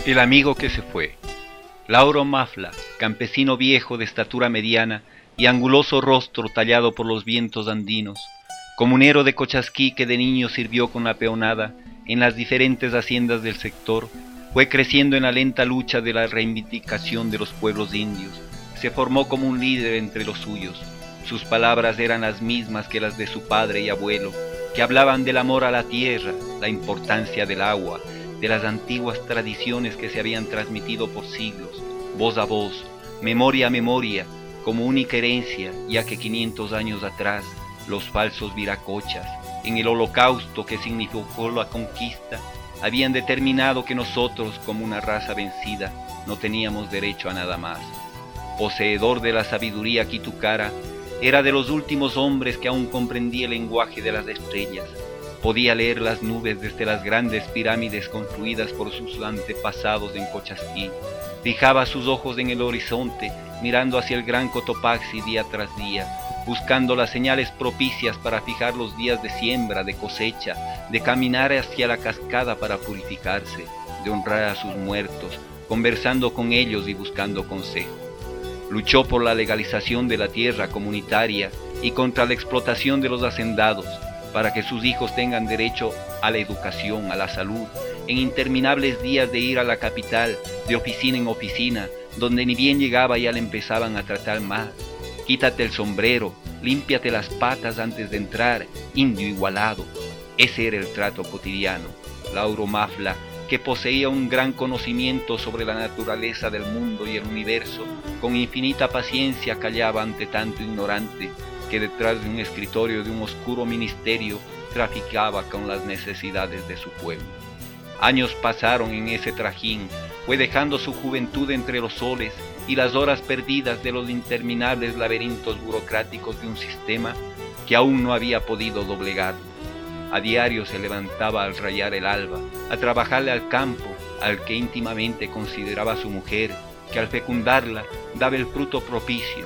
El amigo que se fue. Lauro Mafla, campesino viejo de estatura mediana y anguloso rostro tallado por los vientos andinos, comunero de Cochasquí que de niño sirvió con la peonada en las diferentes haciendas del sector, fue creciendo en la lenta lucha de la reivindicación de los pueblos indios. Se formó como un líder entre los suyos. Sus palabras eran las mismas que las de su padre y abuelo, que hablaban del amor a la tierra, la importancia del agua, de las antiguas tradiciones que se habían transmitido por siglos, voz a voz, memoria a memoria, como única herencia, ya que 500 años atrás, los falsos viracochas, en el holocausto que significó la conquista, habían determinado que nosotros, como una raza vencida, no teníamos derecho a nada más. Poseedor de la sabiduría quitucara, era de los últimos hombres que aún comprendía el lenguaje de las estrellas. Podía leer las nubes desde las grandes pirámides construidas por sus antepasados en Cochasquí. Fijaba sus ojos en el horizonte, mirando hacia el gran Cotopaxi día tras día, buscando las señales propicias para fijar los días de siembra, de cosecha, de caminar hacia la cascada para purificarse, de honrar a sus muertos, conversando con ellos y buscando consejo. Luchó por la legalización de la tierra comunitaria y contra la explotación de los hacendados, para que sus hijos tengan derecho a la educación, a la salud, en interminables días de ir a la capital, de oficina en oficina, donde ni bien llegaba ya le empezaban a tratar mal. Quítate el sombrero, límpiate las patas antes de entrar, indio igualado. Ese era el trato cotidiano. Lauro Mafla, que poseía un gran conocimiento sobre la naturaleza del mundo y el universo, con infinita paciencia callaba ante tanto ignorante, que detrás de un escritorio de un oscuro ministerio traficaba con las necesidades de su pueblo. Años pasaron en ese trajín, fue dejando su juventud entre los soles y las horas perdidas de los interminables laberintos burocráticos de un sistema que aún no había podido doblegar. A diario se levantaba al rayar el alba, a trabajarle al campo, al que íntimamente consideraba su mujer, que al fecundarla daba el fruto propicio.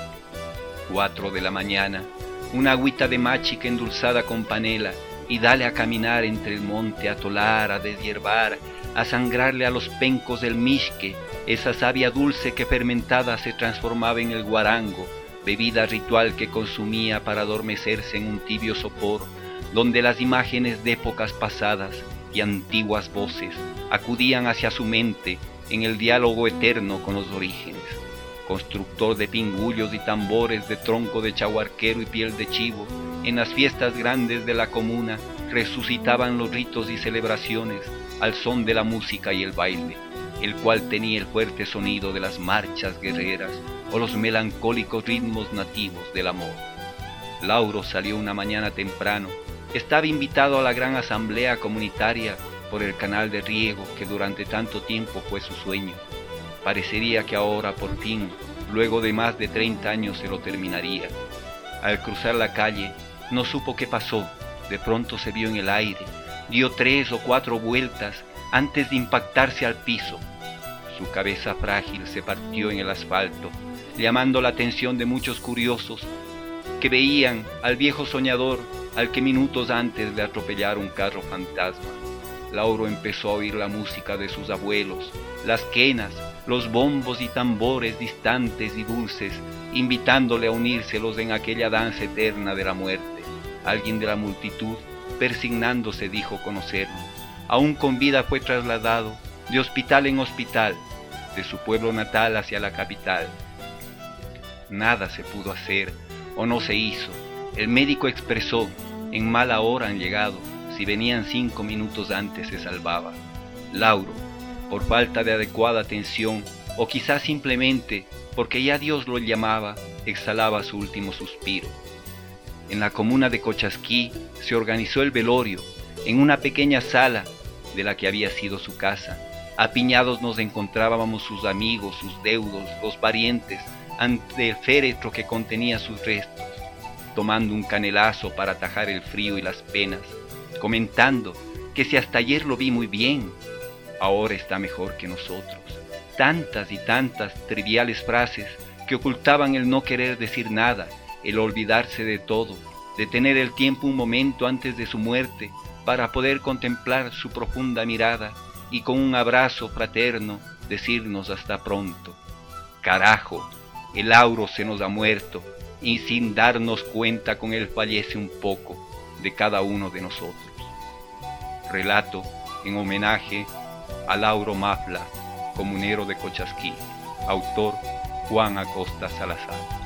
4 de la mañana, una agüita de máchica endulzada con panela, y dale a caminar entre el monte, a tolar, a deshiervar, a sangrarle a los pencos del mixque, esa savia dulce que fermentada se transformaba en el guarango, bebida ritual que consumía para adormecerse en un tibio sopor, donde las imágenes de épocas pasadas y antiguas voces acudían hacia su mente en el diálogo eterno con los orígenes. Constructor de pingullos y tambores de tronco de chaguarquero y piel de chivo, en las fiestas grandes de la comuna resucitaban los ritos y celebraciones al son de la música y el baile, el cual tenía el fuerte sonido de las marchas guerreras o los melancólicos ritmos nativos del amor. Lauro salió una mañana temprano, estaba invitado a la gran asamblea comunitaria por el canal de riego que durante tanto tiempo fue su sueño. Parecería que ahora, por fin, luego de más de 30 años, se lo terminaría. Al cruzar la calle, no supo qué pasó. De pronto se vio en el aire, dio 3 o 4 vueltas antes de impactarse al piso. Su cabeza frágil se partió en el asfalto, llamando la atención de muchos curiosos que veían al viejo soñador al que minutos antes le atropellara un carro fantasma. Lauro empezó a oír la música de sus abuelos, las quenas, los bombos y tambores distantes y dulces, invitándole a unírselos en aquella danza eterna de la muerte. Alguien de la multitud, persignándose, dijo conocerlo. Aún con vida fue trasladado de hospital en hospital, de su pueblo natal hacia la capital. Nada se pudo hacer, o no se hizo. El médico expresó, en mala hora han llegado, si venían 5 minutos antes se salvaba. Lauro, por falta de adecuada atención, o quizás simplemente porque ya Dios lo llamaba, exhalaba su último suspiro. En la comuna de Cochasquí se organizó el velorio, en una pequeña sala de la que había sido su casa. Apiñados nos encontrábamos sus amigos, sus deudos, los parientes, ante el féretro que contenía sus restos, tomando un canelazo para atajar el frío y las penas, comentando que si hasta ayer lo vi muy bien, ahora está mejor que nosotros. Tantas y tantas triviales frases que ocultaban el no querer decir nada, el olvidarse de todo, de tener el tiempo un momento antes de su muerte para poder contemplar su profunda mirada y con un abrazo fraterno decirnos hasta pronto. Carajo, el Lauro se nos ha muerto y sin darnos cuenta con él fallece un poco de cada uno de nosotros. Relato en homenaje a Lauro Mafla, comunero de Cochasquí. Autor Juan Acosta Salazar.